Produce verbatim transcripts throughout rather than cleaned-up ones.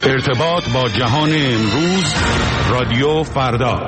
ارتباط با جهان امروز، رادیو فردا.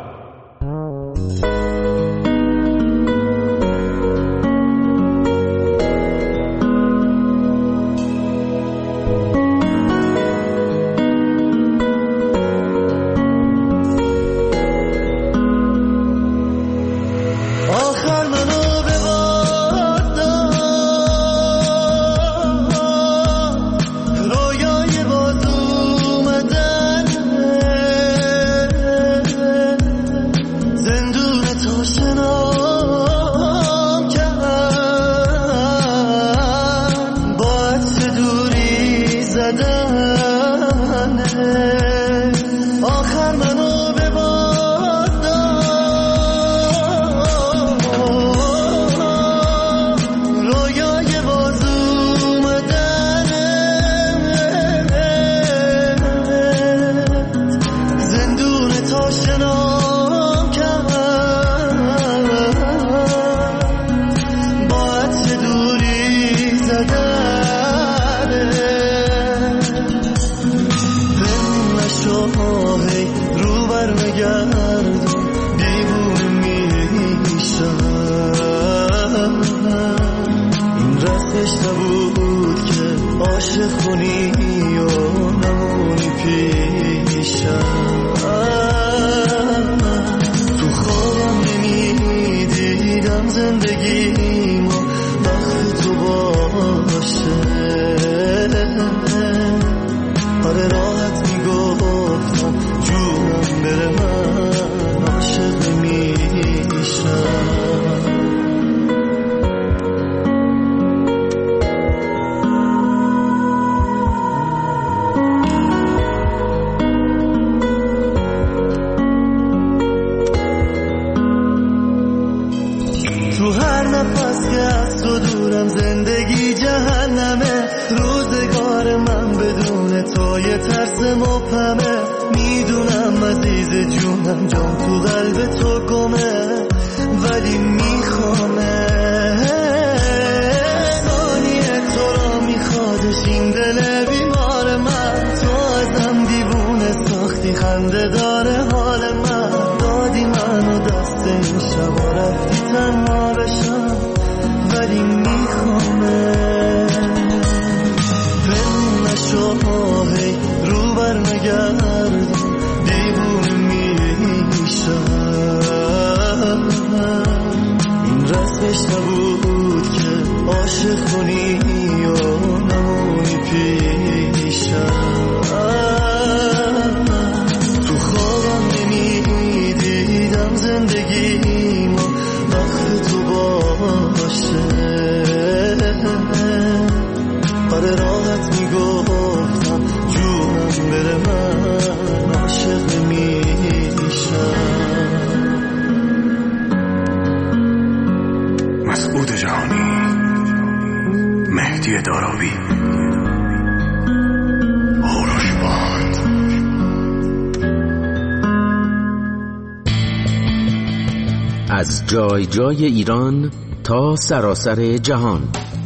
از جای جای ایران تا سراسر جهان،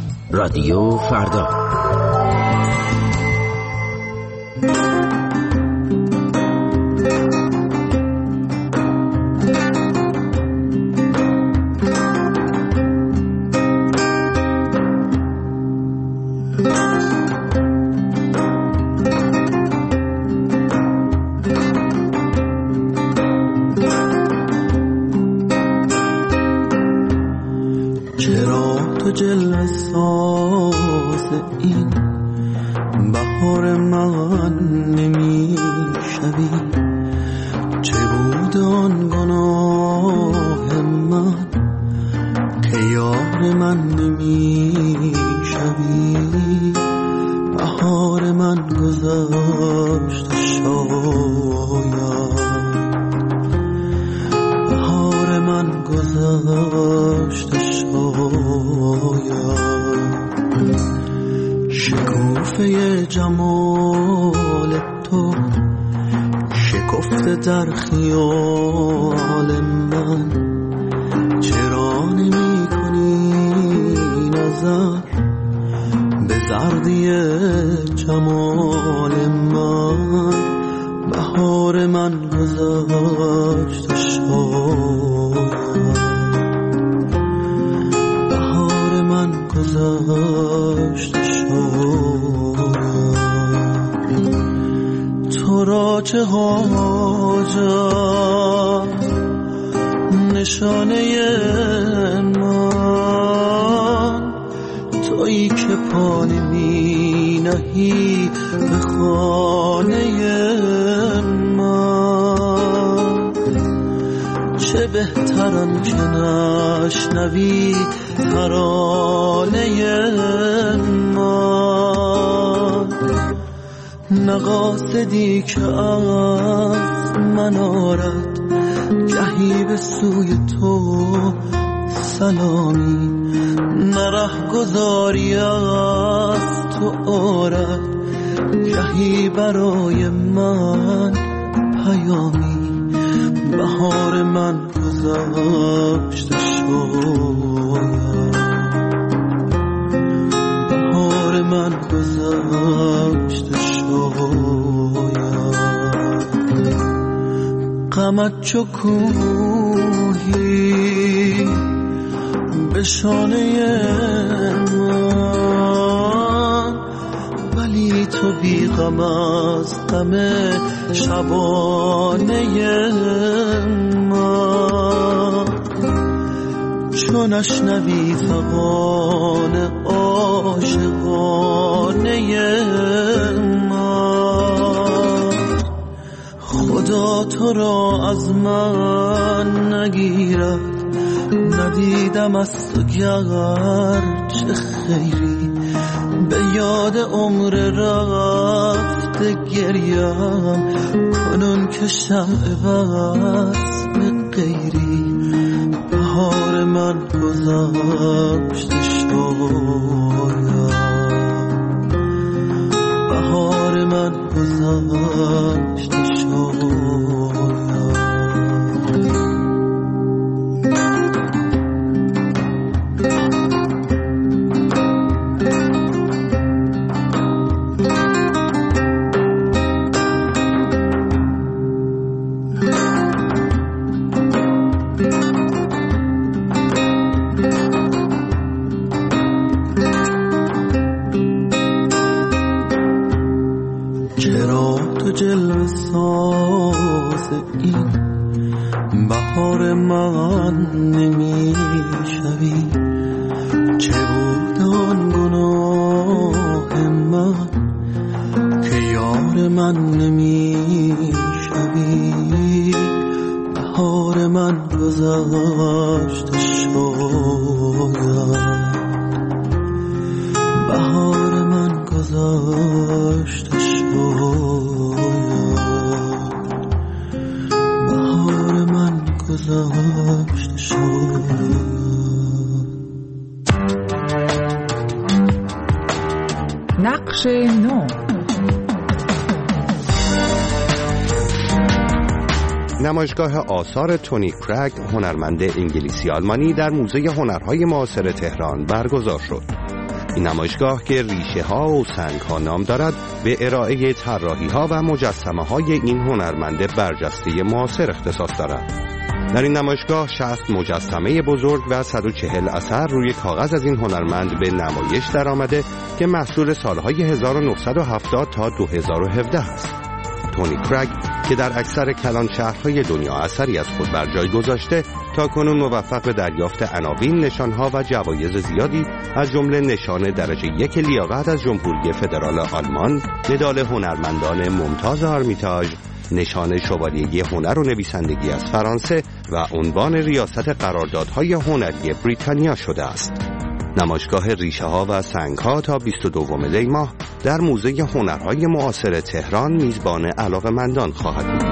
رادیو فردا. در خیال من چرا نمی کنی نظر به سردی جمال من بهار من گذشته شد، بهار من گذشته شد. تو را چه حاجت نشانه من، تویی که پا نمی نهی به خانه من. چه بهترم که نشنوی ترانه من، نقاصدی که از من آرد گهی به سوی تو سلامی، نره گذاری از تو آرد گهی برای من پیامی. بهار من گذشته شد، بهار من گذشته شد. غمت چو کوهی به شانه من، ولی تو بی غم از غم شبانه من. چون نشنوی فغان عاشقانه من، خدا تو را از من نگیرد. ندیدم از تو گرچه خیری، به یاد عمر رفته گریم کنون که شمع وصل غیری. بهار من گذشته شد، بهار من گذشته شد. جلوه ساز این بهار من نمی شوی. چه بود آن گناه من که یار من نمی شوی. بهار من گذشته شد، بهار من گذشته شد. بهار من گذشته شد. نقش نو. نمایشگاه آثار تونی کرگ، هنرمند انگلیسی آلمانی، در موزه هنرهای معاصر تهران برگزار شد. این نمایشگاه که ریشه ها و سنگ ها نام دارد، به ارائه طراحی ها و مجسمه های این هنرمند برجسته معاصر اختصاص دارد. در این نمایشگاه شصت مجسمه بزرگ و صد و چهل اثر روی کاغذ از این هنرمند به نمایش در آمده که محصول سالهای هزار و نهصد و هفتاد تا دو هزار و هفده است. تونی کرگ که در اکثر کلان شهرهای دنیا اثری از خود بر جای گذاشته، تا کنون موفق به دریافت عناوین، نشانها و جوایز زیادی از جمله نشان درجه یک لیاقت از جمهوری فدرال آلمان، مدال هنرمندان ممتاز آرمیتاژ، نشان شوالیه هنر و نویسندگی از فرانسه و عنوان ریاست قراردادهای هنری بریتانیا شده است. نمایشگاه ریشه ها و سنگ ها تا بیست و دوم دی ماه در موزه هنرهای معاصر تهران میزبان علاقه‌مندان خواهد بود.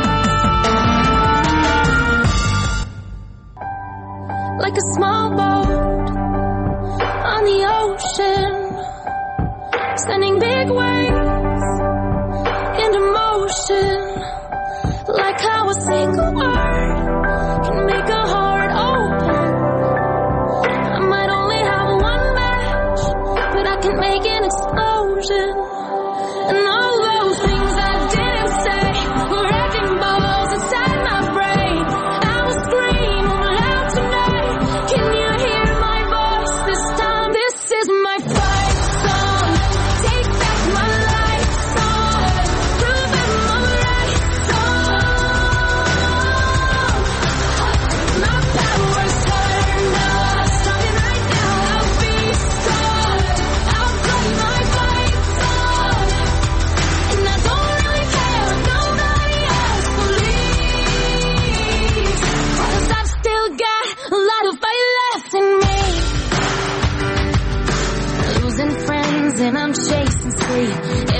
Like a small boat on the ocean, sending big waves into motion. Like how a single word can make a heart open. I might only have one match, but I can make an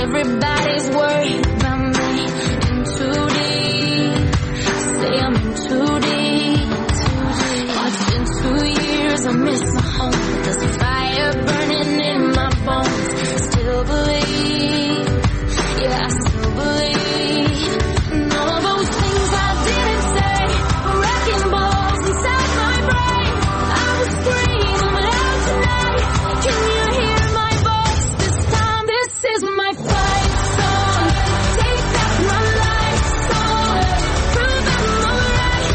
Everybody's worried about me. In too deep. Say I'm in too deep. It's been two years, I miss my home. There's a fire burning in my bones. Still believe. Yeah, I still believe. And all those things I didn't say were wrecking balls inside my brain. I was screaming out tonight. Can you hear my voice this time? This is my fight song. Take back my life song. Prove I'm alright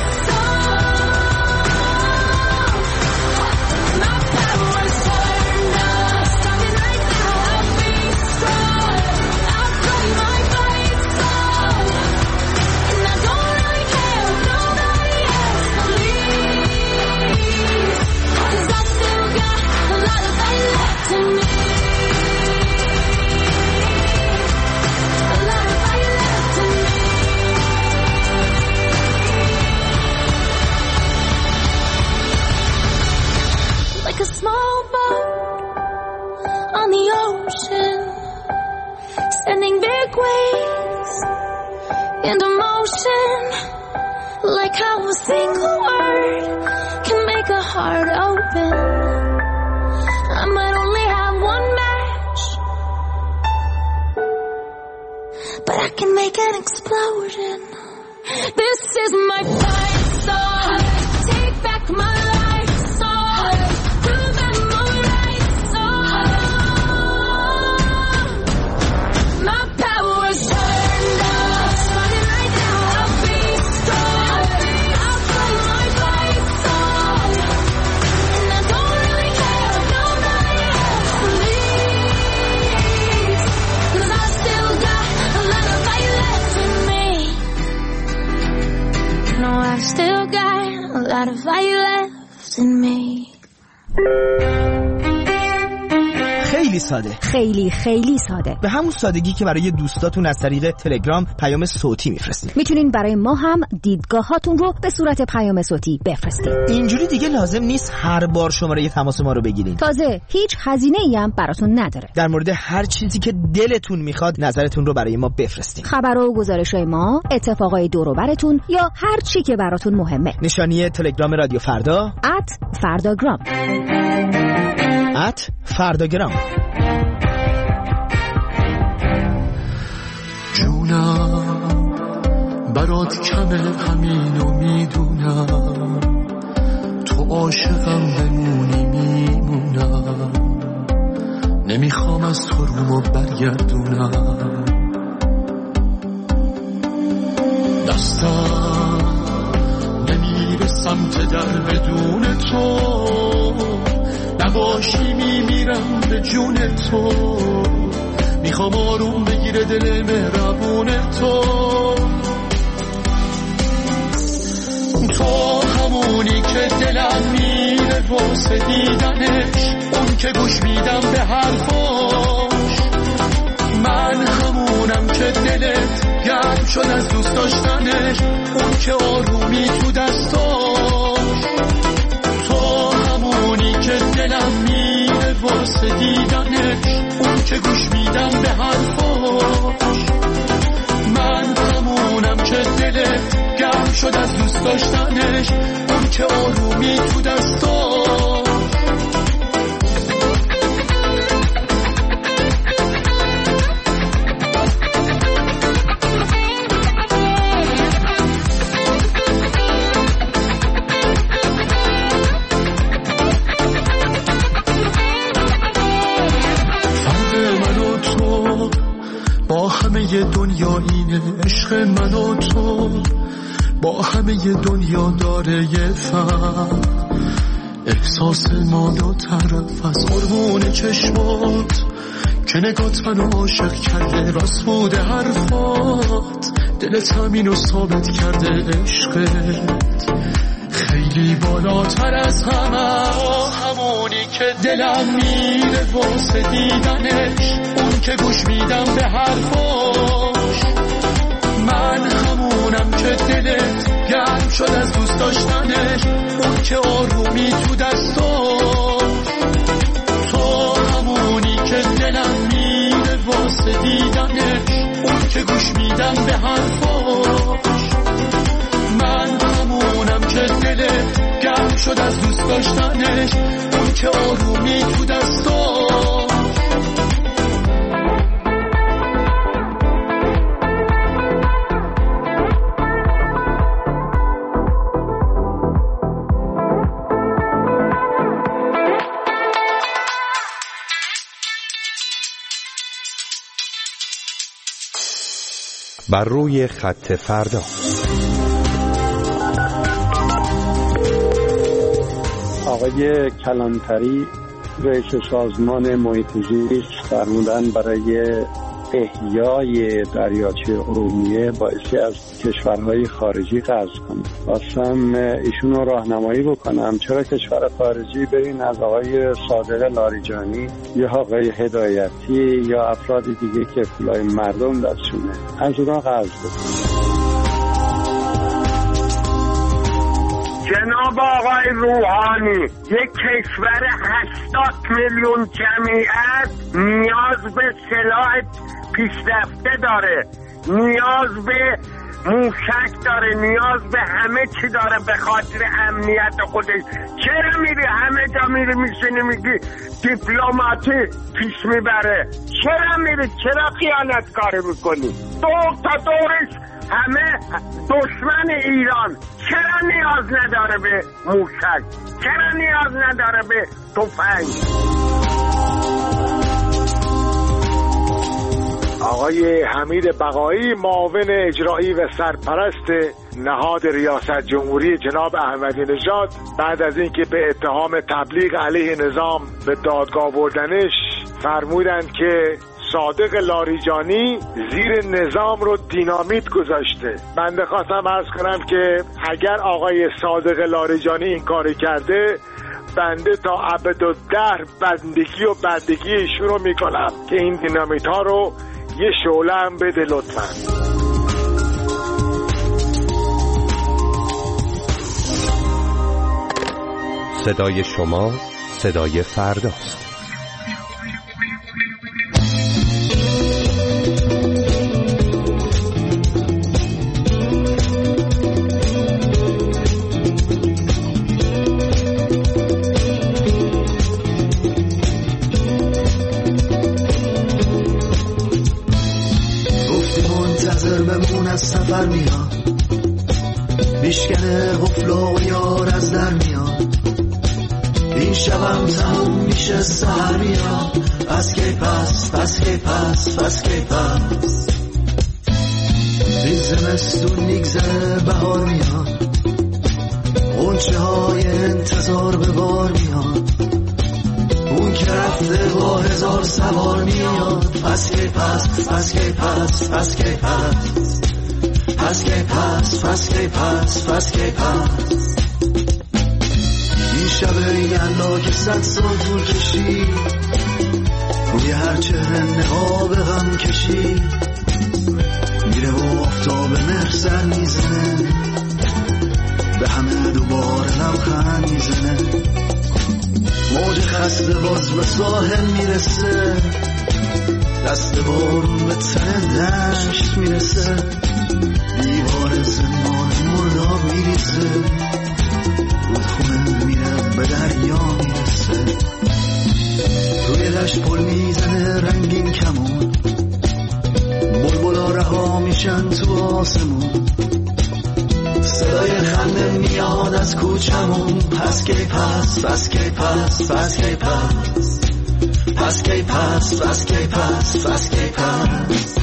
song. My power's turned up. Starting right now, I'll be strong. I'll play my fight song. And I don't really care if nobody else believes. 'Cause I still got a lot of fight left in me. A lot of fight left in me. Like a small boat on the ocean, sending big waves into motion. Like how a single word can make a heart open. I might only have one match, but I can make an explosion. This is my fight song. Take back my life song. Prove I'm alright song. My power's turned up. Starting right now, I'll be strong. I'll play my fight song. And I don't really care if nobody else believes. 'Cause I still got a lot of fight left in me. No, I've still got a lot of fight left in me. خیلی ساده، خیلی خیلی ساده. به همون سادگی که برای دوستاتون از طریق تلگرام پیام صوتی میفرستین. میتونین برای ما هم دیدگاهاتون رو به صورت پیام صوتی بفرستین. اینجوری دیگه لازم نیست هر بار شماره تماس ما رو بگیرین. تازه هیچ هزینه‌ای هم براتون نداره. در مورد هر چیزی که دلتون میخواد نظرتون رو برای ما بفرستین. خبر و گزارش‌های ما، اتفاقای دور و برتون یا هر چی که براتون مهمه. نشانی تلگرام رادیو فردا ات فرداگرام ات فرداگرام. جونم برات کمه همینو میدونم، تو عاشقم بمونی میمونم، نمیخوام از تو رومو برگردونم. دستم نمیره سمت در بدون تو، نباشی میمیرم به جون تو، میخوام آروم بگیره دل مهربون تو. تو همونی که دلم میره واسه دیدنش، اون که گوش میدم به حرفاش. من همونم که دلت گرم شد از دوست داشتنش، اون که آرومی تو دستاش. تو همونی که دلم میره واسه دیدنش، اون که گوش میدم به حرفاش. من همونم که دلت گرم شد از دوست داشتنش، اون که آرومی تو دستاش. با همه دنیا اینه، عشق من و تو با همه دنیا داره یه فرق. احساس ما دو طرف از قربون چشمات، که نگات منو عاشق کرده، راست بوده حرفات، دلت همینو ثابت کرده عشقت خیلی بالاتر از همه. همونی که دلم میره واسه دیدنش، اون که گوش میدم به حرفاش. من همونم که دلت گرم شد از دوست داشتنش، اون که آرومی تو دستاش. تو همونی که دلم میره واسه دیدنش، گوش میدم به حرفاش. من همونم که دل گرم شد از دوست داشتنش، اون که آرومی تو دستاش. بر روی خط فردا. آقای کلانتری رئیس سازمان محیط زیست فرمودن برای احیای دریاچه ارومیه بایستی از کشورهای خارجی قرض کنیم. خواستم ایشون رو راهنمایی بکنم چرا کشور خارجی برین از آقای صادق لاریجانی یا آقای هدایتی یا افراد دیگه که پولای مردم دستشونه از اونا قرض بکنیم. جناب آقای روحانی، یک کشور هشتاد میلیون جمعیت نیاز به سلاح پیشرفته داره، نیاز به موشک داره، نیاز به همه چی داره به خاطر امنیت خودش. چرا میری همه جا میری میشینی میگی دیپلماتی پیش میبره؟ چرا میری؟ چرا خیانت کاری میکنی؟ دور تا دورش همه دشمن ایران. چرا نیاز نداره به موشک؟ چرا نیاز نداره به تفنگ؟ آقای حمید بقایی، معاون اجرایی و سرپرست نهاد ریاست جمهوری جناب احمدی نژاد، بعد از اینکه به اتهام تبلیغ علیه نظام به دادگاه بردنش فرمودند که صادق لاریجانی زیر نظام رو دینامیت گذاشته. بنده خواستم عرض کنم که اگر آقای صادق لاریجانی این کاری کرده، بنده تا ابدالدهر بندگی و بندگی ایشون رو میکنم که این دینامیت ها رو یه شعله هم بده لطفاً. صدای شما صدای فرداست. سفر میاد میشکنه غفلا و یار از در میاد، این شبم تموم میشه سهر میاد. پس کی پس پس کی پس پس کی پس این زمستون میگذره بهار میاد، غنچه های انتظار به بار میاد، اون که رفته با هزار سوار میاد. پس کی پس پس کی پس پس کی پس پس کی پس پس کی پس پس کی پس این شب یلا که صد سال طول کشید، روی هر چهره نقاب غم کشید، میره و آفتاب مهر سر میزنه، به همه دوباره لبخند میزنه، موج خسته باز به ساحل میرسه، دست بارون به تن دشت میرسه، دیوار زمان مرداب میریزه، رودخونه میره به دریا میرسه، روی دشت پل میزنه رنگین کمون، بلبلا رها میشن تو آسمون، صدای خنده میاد از کوچمون. پس کی پس پس کی پس پس کی پس پس کی پس پس کی پس پس کی پس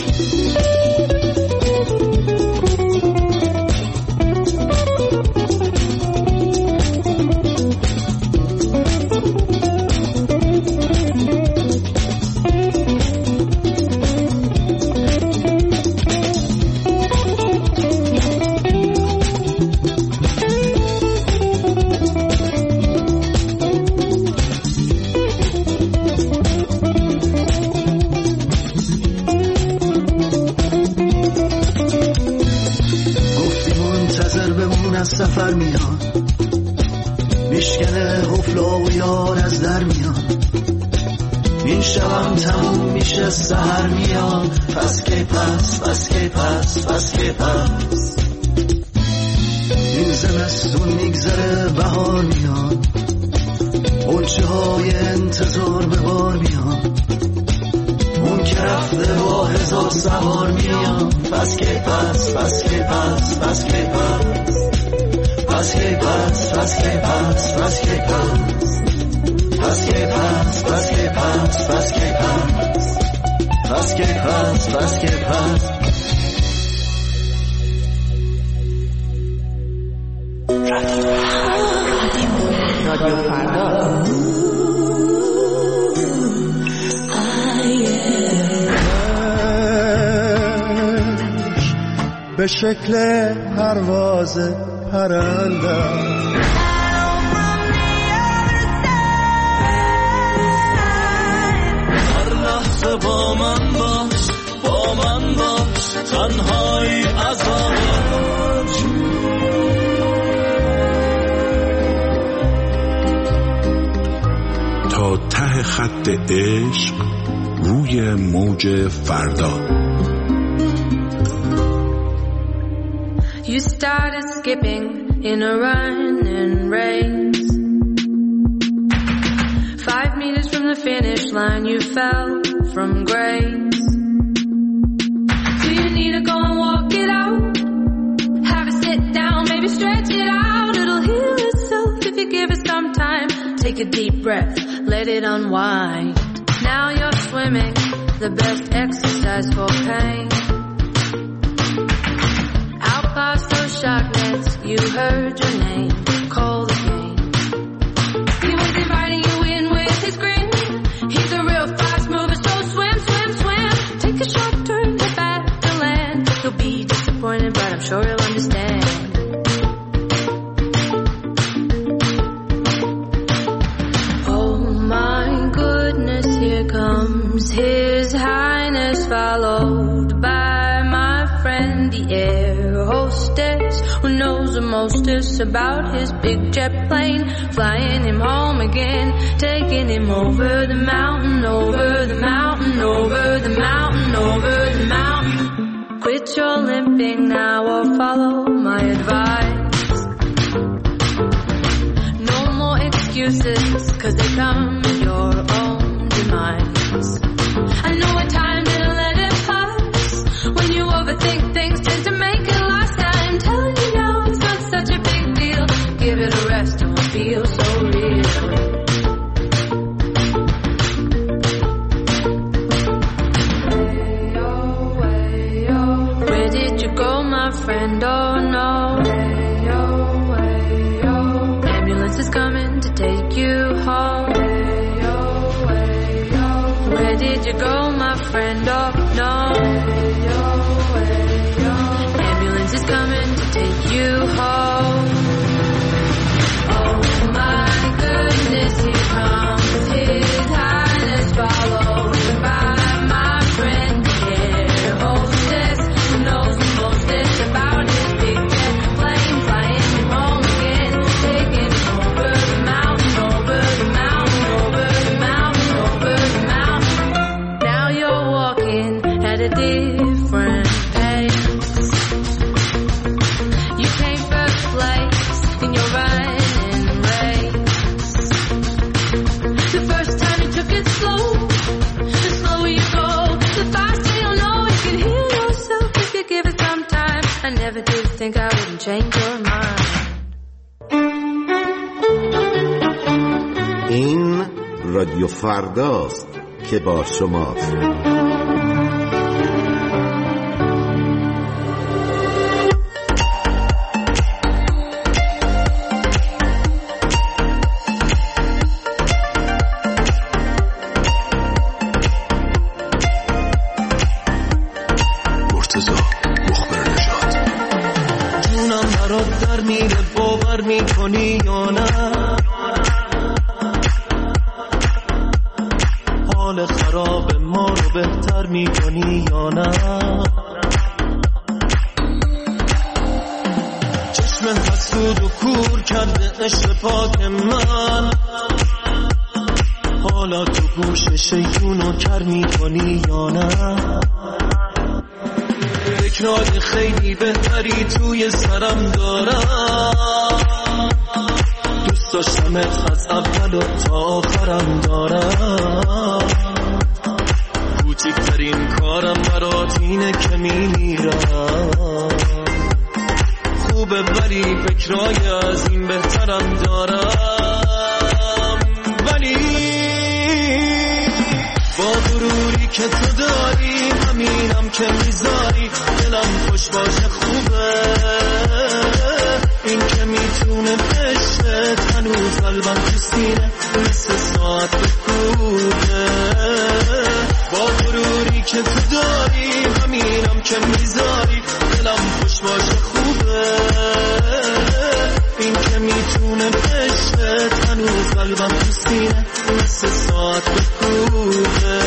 سفر میاد میشکنه غفلا و یار از در میاد، این شبم تموم میشه سهر میاد. پس کی پس پس بس که پس بس که پس این زمستون میگذره بهار میاد قنچه های انتظار به بار میاد اون که رفته با هزار سوار میاد پس که پس پس که پس پس که پس پس که پس پس که پس پس که پس پس که پس پس که پس پس که پس پس که پس پس که پس رادیو فردا به شکل پرواز پرنده هر لحظه با من باش با من باش تنهایی عذابش تا ته خط عشق روی موج فردا. You started skipping in a running race. Five meters from the finish line, you fell from grace. Do you need to go and walk it out? Have a sit down, maybe stretch it out. It'll heal itself if you give it some time. Take a deep breath, let it unwind. Now you're swimming, the best exercise for pain. Past those shock nets, you heard your name, call the game. He was inviting you in with his grin. He's a real fast mover, so swim, swim, swim. Take a short turn, get back to land. You'll be disappointed, but I'm sure you'll understand. Oh my goodness, here comes His Highness, followed by my friend the air hostess, who knows the mostest about his big jet plane, flying him home again, taking him over the mountain, over the mountain, over the mountain, over the mountain. Quit your limping now or follow my advice. No more excuses, cause they come with your own demise. I know a time didn't let it pass, when you overthink things tend to make it last. I'm telling you now, it's not such a big deal. Give it a rest, it won't feel so real. Way oh, way oh. Where did you go, my friend? Oh no. Way oh, way oh. Ambulance is coming to take you home. Way oh, way oh. Where did you go, my friend? Oh no. Way oh, way oh. Ambulance is coming to take you home. Oh my goodness, here comes His Highness, followed by my friend the air hostess, who knows the mostest about his big jet plane, flying him home again, taking him over the mountain, over the mountain, over the mountain, over the mountain. Now you're walking at a different pace. You came first place in your running race. The first time you took it slow, the slower you go, the faster you'll know you can heal yourself if you give it some time. I never did think I wouldn't change your mind. این رادیو فرداست که با شماست. میکنی یا نه؟ حال خراب ما رو بهتر میکنی یا نه؟ چشم حسود و کور کرده عشق پاک من، حالا تو گوش شیطون و کر میکنی یا نه؟ فکرای خیلی بهتری توی سرم دارم، دوست داشتمت از اول و تا آخرم دارم، کوچکترین کارم برات اینه که میمیرم، خوبه ولی فکرای از این بهترم دارم، ولی با غروری که تو داری همینم که میذاری دلم خوش باشه خوبه، این که میتونه بشت هنوز قلبم تو سینه مثل ساعت بکوبه، با غروری که تو داری همینم که میذاری دلم خوش باشه خوبه، این که میتونه بشت هنوز قلبم تو سینه مثل ساعت بکوبه.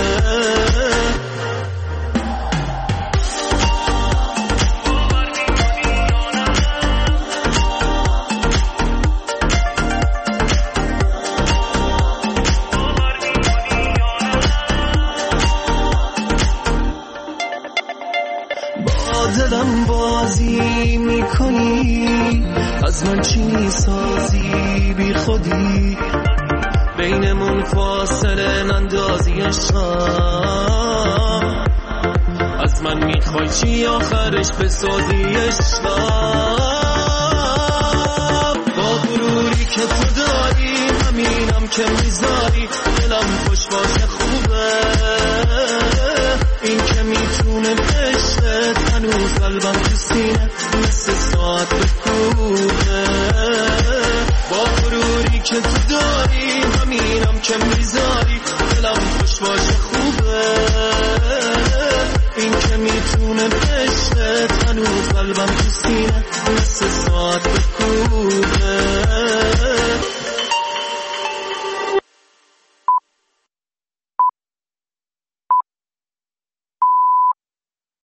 دلم بازی میکنی از من چی میسازی بی خودی، بینمون فاصله نندازی عشقم، از من میخوای چی آخرش بسازی عشقم، با غروری که تو داری همینم که میذاری دلم خوش باشه خوبه، این که میتونه بشت هنوز قلبم تو سینه مثل ساعت بکوبه، با غروری که تو داری همینم که میذاری دلم خوش باشه خوبه، این که میتونه بشت هنوز قلبم تو سینه مثل ساعت بکوبه.